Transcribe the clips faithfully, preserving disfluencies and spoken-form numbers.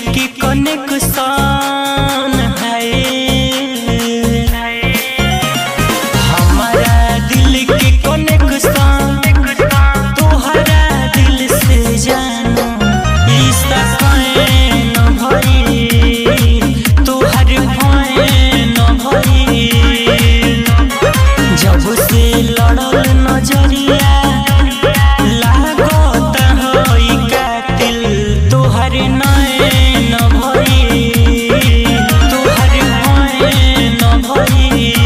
की कनेक्शन है, हमारा दिल की कनेक्शन तोहरा दिल से जानो इसका फैन भई तोहर फैन भई। जब से लड़ल नजरिया लागत हई कातिल तोहर नैन भई तोहर फैन भई।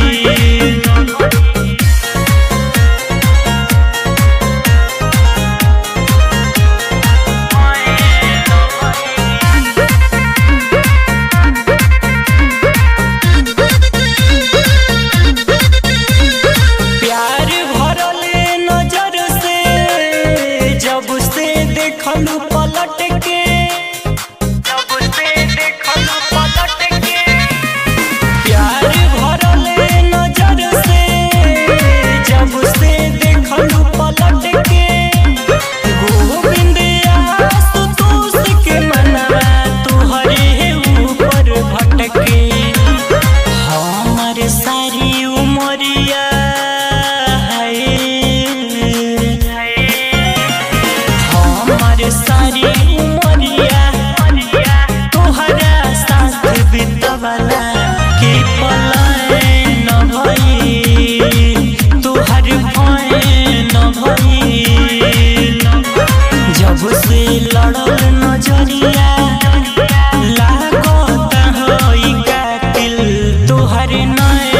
देखलू पलट के जब से देखलू पलट के प्यार भरल नजर से जब से देखलू पलट के गोविंद आशुतोष के मनवा तुहरे ऊपर भटके। हमर सारी उमरिया सारी उमरिया तोहरा साथ बितवला के पलायन भई तोहर फैन भई। जब से लड़ल नजरिया लागत हई कातिल तोहर नैन